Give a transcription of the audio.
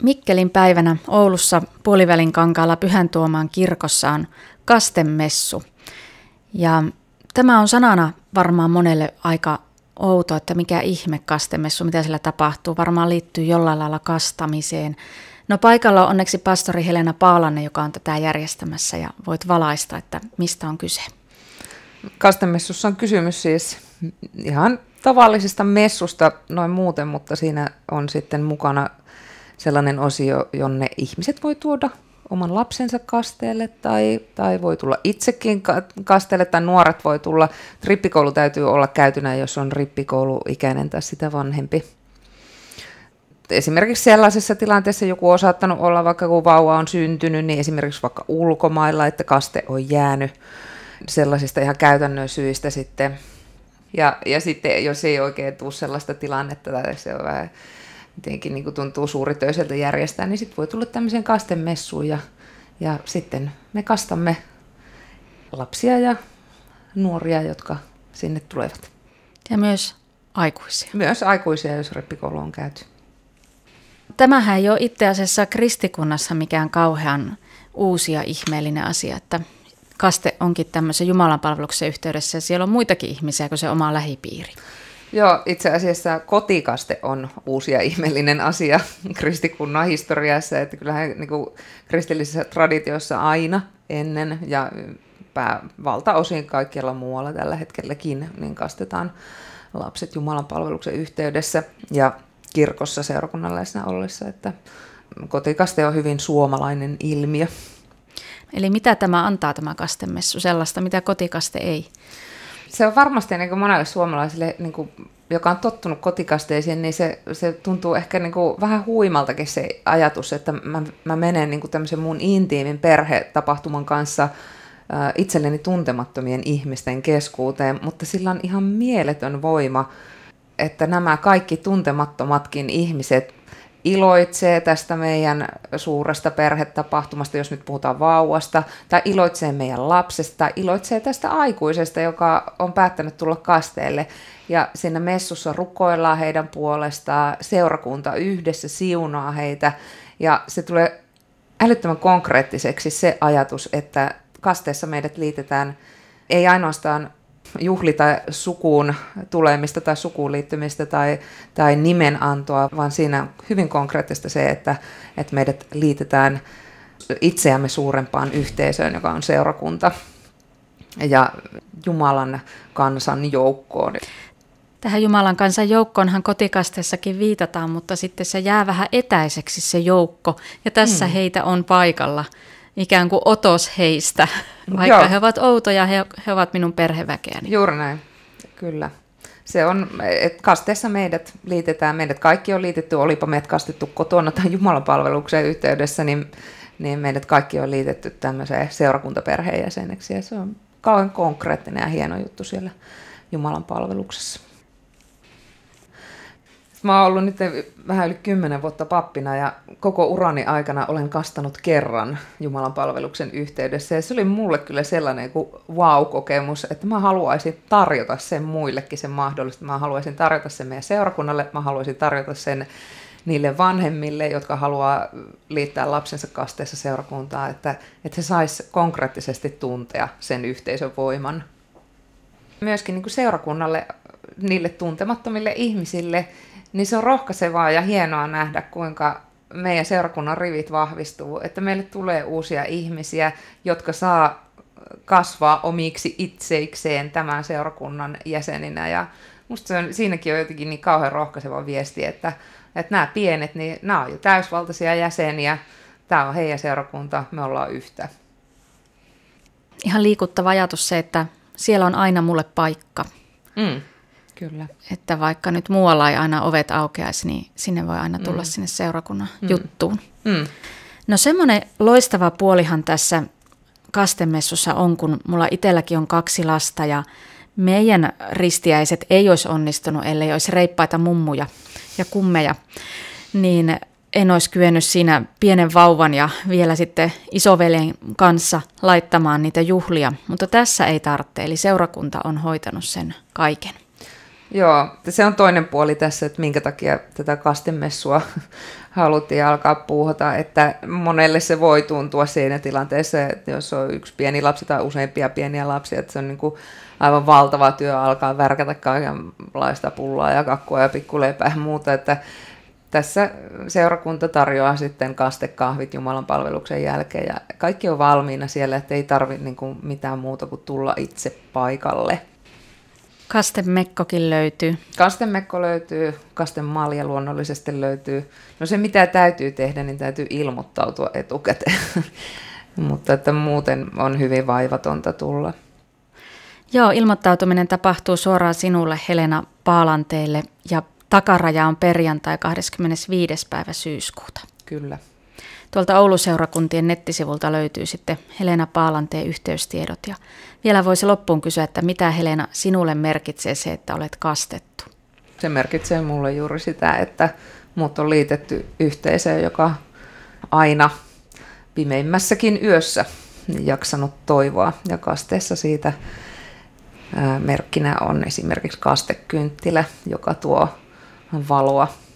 Mikkelin päivänä Oulussa Puolivälinkankaalla Pyhän Tuomaan kirkossa on kastemessu. Ja tämä on sanana varmaan monelle aika outo, että mikä ihme kastemessu, mitä siellä tapahtuu. Varmaan liittyy jollain lailla kastamiseen. No paikalla on onneksi pastori Helena Paalanen, joka on tätä järjestämässä ja voit valaista, että mistä on kyse. Kastemessussa on kysymys siis ihan tavallisesta messusta noin muuten, mutta siinä on sitten mukana sellainen osio, jonne ihmiset voi tuoda oman lapsensa kasteelle tai voi tulla itsekin kasteelle tai nuoret voi tulla. Rippikoulu täytyy olla käytynä, jos on rippikouluikäinen tai sitä vanhempi. Esimerkiksi sellaisessa tilanteessa joku on saattanut olla, vaikka kun vauva on syntynyt, niin esimerkiksi vaikka ulkomailla, että kaste on jäänyt sellaisista ihan käytännön syistä sitten. Ja sitten jos ei oikein tule sellaista tilannetta, tai se on vähän jotenkin niin kuin tuntuu suuritöiseltä järjestää, niin sitten voi tulla tämmöiseen kastemessuun ja sitten me kastamme lapsia ja nuoria, jotka sinne tulevat. Ja myös aikuisia. Myös aikuisia, jos rippikoulu on käyty. Tämähän ei ole itse asiassa kristikunnassa mikään kauhean uusi ja ihmeellinen asia, että kaste onkin tämmöisen jumalanpalveluksen yhteydessä ja siellä on muitakin ihmisiä kuin se oma lähipiiri. Joo, itse asiassa kotikaste on uusi ja ihmeellinen asia kristikunnan historiassa, että kyllähän niin kuin kristillisessä traditiossa aina ennen ja valtaosin kaikkialla muualla tällä hetkelläkin niin kastetaan lapset jumalanpalveluksen yhteydessä ja kirkossa seurakunnan läsnä ollessa, että kotikaste on hyvin suomalainen ilmiö. Eli mitä tämä antaa tämä kastemessu, sellaista mitä kotikaste ei? Se on varmasti niin kuin monelle suomalaiselle, niin kuin, joka on tottunut kotikasteisiin, niin se tuntuu ehkä niin kuin vähän huimaltakin se ajatus, että mä menen niin kuin tämmöisen mun intiimin perhetapahtuman kanssa itselleni tuntemattomien ihmisten keskuuteen, mutta sillä on ihan mieletön voima, että nämä kaikki tuntemattomatkin ihmiset iloitsee tästä meidän suuresta perhetapahtumasta, jos nyt puhutaan vauvasta, tai iloitsee meidän lapsesta, tai iloitsee tästä aikuisesta, joka on päättänyt tulla kasteelle. Ja siinä messussa rukoillaan heidän puolestaan, seurakunta yhdessä siunaa heitä, ja se tulee älyttömän konkreettiseksi se ajatus, että kasteessa meidät liitetään ei ainoastaan juhlita sukuun tulemista tai sukuun liittymistä tai nimenantoa, vaan siinä on hyvin konkreettista se, että meidät liitetään itseämme suurempaan yhteisöön, joka on seurakunta ja Jumalan kansan joukkoon. Tähän Jumalan kansan joukkoonhan kotikasteessakin viitataan, mutta sitten se jää vähän etäiseksi se joukko ja tässä heitä on paikalla. Ikään kuin otos heistä, vaikka Joo. He ovat outoja, he ovat minun perheväkeäni. Juuri näin, kyllä. Se on, että kasteessa meidät liitetään, meidät kaikki on liitetty, olipa meidät kastettu kotona tai jumalanpalveluksen yhteydessä, niin meidät kaikki on liitetty tämmöiseen seurakuntaperheen jäseneksi. Ja se on kauhean konkreettinen ja hieno juttu siellä jumalanpalveluksessa. Mä oon ollut nyt vähän yli 10 vuotta pappina ja koko urani aikana olen kastanut kerran jumalanpalveluksen yhteydessä. Ja se oli mulle kyllä sellainen kuin wow-kokemus, että mä haluaisin tarjota sen muillekin sen mahdollista. Mä haluaisin tarjota sen meidän seurakunnalle, mä haluaisin tarjota sen niille vanhemmille, jotka haluaa liittää lapsensa kasteessa seurakuntaan, että he sais konkreettisesti tuntea sen yhteisön voiman. Myöskin niin kuin seurakunnalle, niille tuntemattomille ihmisille, niin se on rohkaisevaa ja hienoa nähdä, kuinka meidän seurakunnan rivit vahvistuu, että meille tulee uusia ihmisiä, jotka saa kasvaa omiksi itseikseen tämän seurakunnan jäseninä. Ja musta siinäkin on jotenkin niin kauhean rohkaiseva viesti, että nämä pienet, niin nämä on jo täysvaltaisia jäseniä, tämä on heidän seurakunta, me ollaan yhtä. Ihan liikuttava ajatus se, että siellä on aina mulle paikka. Kyllä. Että vaikka nyt muualla ei aina ovet aukeaisi, niin sinne voi aina tulla sinne seurakunnan juttuun. No semmoinen loistava puolihan tässä kastemessussa on, kun mulla itselläkin on 2 lasta ja meidän ristiäiset ei olisi onnistunut, ellei olisi reippaita mummuja ja kummeja, niin en olisi kyennyt siinä pienen vauvan ja vielä sitten isoveljen kanssa laittamaan niitä juhlia, mutta tässä ei tarvitse, eli seurakunta on hoitanut sen kaiken. Joo, se on toinen puoli tässä, että minkä takia tätä kastemessua haluttiin alkaa puuhata, että monelle se voi tuntua siinä tilanteessa, että jos on yksi pieni lapsi tai useampia pieniä lapsia, että se on niin kuin aivan valtava työ alkaa värkätä kaikenlaista pullaa ja kakkua ja pikkuleipää ja muuta, että tässä seurakunta tarjoaa sitten kastekahvit Jumalan palveluksen jälkeen ja kaikki on valmiina siellä, että ei tarvitse niin kuin mitään muuta kuin tulla itse paikalle. Kastemekkokin löytyy. Kastemekko löytyy, kastemalja luonnollisesti löytyy. No se mitä täytyy tehdä, niin täytyy ilmoittautua etukäteen, mutta että muuten on hyvin vaivatonta tulla. Joo, ilmoittautuminen tapahtuu suoraan sinulle, Helena Paalanteelle, ja takaraja on perjantai 25. päivä syyskuuta. Kyllä. Tuolta Ouluseurakuntien nettisivulta löytyy sitten Helena Paalanteen yhteystiedot. Ja vielä voisi loppuun kysyä, että mitä Helena sinulle merkitsee se, että olet kastettu? Se merkitsee mulle juuri sitä, että mut on liitetty yhteisöön, joka aina pimeimmässäkin yössä jaksanut toivoa. Ja kasteessa siitä merkkinä on esimerkiksi kastekynttilä, joka tuo valoa